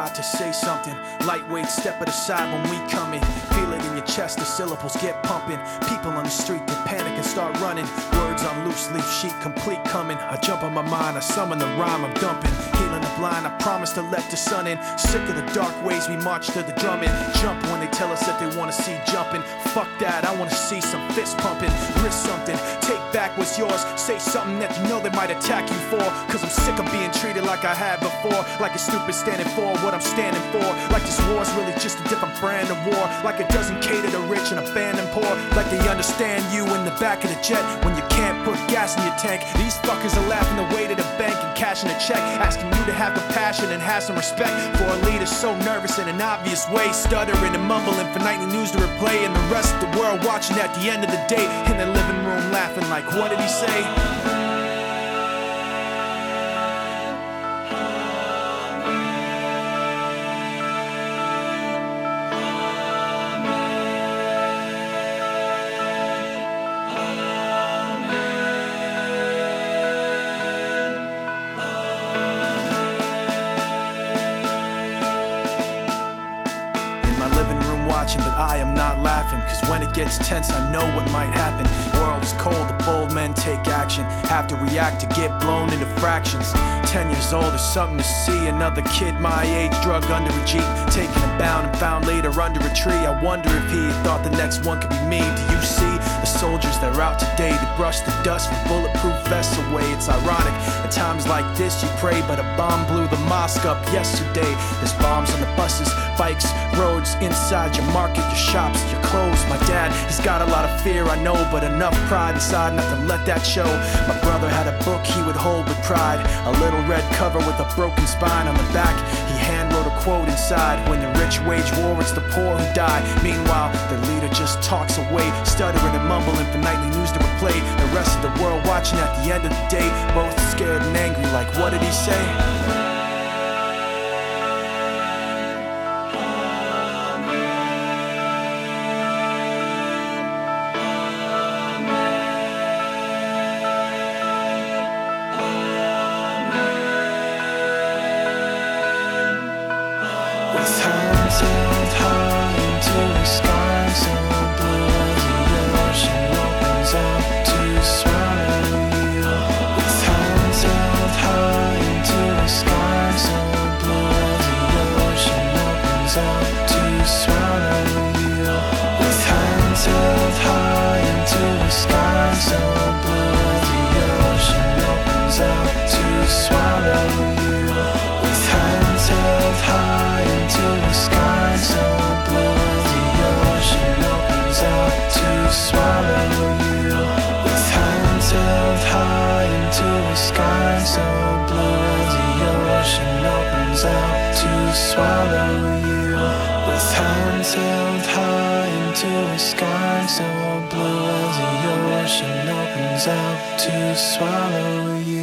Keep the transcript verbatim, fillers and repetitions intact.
got to say something. Lightweight, step at the side when we come in. Feel it in your chest, the syllables get pumping. People on the street, they panic and start running. Words on loose leaf sheet, complete coming. I jump on my mind, I summon the rhyme I'm dumping. Healing the blind, I promise to let the sun in. Sick of the dark ways, we march to the drumming. Jump when they tell us that they wanna see jumping. Fuck that, I wanna see some fist pumping. Risk something, take back what's yours. Say something that you know they might attack you for. Cause I'm sick of being treated like I had before. Like a stupid standing for what I'm standing for. Like this war's really just a different brand of war. Like it doesn't cater to rich and abandon poor. Like they understand you in the back of the jet when you can't put gas in your tank. These fuckers are laughing the way to the bank and cashing a check, asking you to have compassion and have some respect for a leader so nervous in an obvious way, stuttering and mumbling for nightly news to replay, and the rest of the world watching at the end of the day in their living room laughing like, what did he say? But I am not laughing, cause when it gets tense I know what might happen. World is cold, the bold men take action, have to react to get blown into fractions. Ten years old is something to see, another kid my age drug under a jeep, taken and bound and found later under a tree. I wonder if he thought the next one could be me. Do you see the soldiers that are out today? They brush the dust from bulletproof vests away. It's ironic, at times like this you pray, but a bomb blew the mosque up yesterday. There's bombs on the buses, bikes, roads, inside your market, your shops, your clothes. My dad, he's got a lot of fear, I know, but enough pride inside not to let that show. My brother had a book he would hold with pride, a little red cover with a broken spine on the back. He hand wrote a quote inside, when the rich wage war, it's the poor who die. Meanwhile, the leader just talks away, stuttering and mumbling for nightly news to replay. The rest of the world watching at the end of the day, both scared and angry like, what did he say? With hands held high into the sky so blue, the ocean opens up to swallow you. With hands held high into the sky so blue, the ocean opens up to swallow you. With hands held high into the sky so blue, the ocean opens up to swallow you. With hands held high into the sky so blue, the ocean opens up to swallow you. With hands held high into the sky so blue, the ocean opens up to swallow you. With hands held high into the sky so blue, the ocean opens up to swallow you.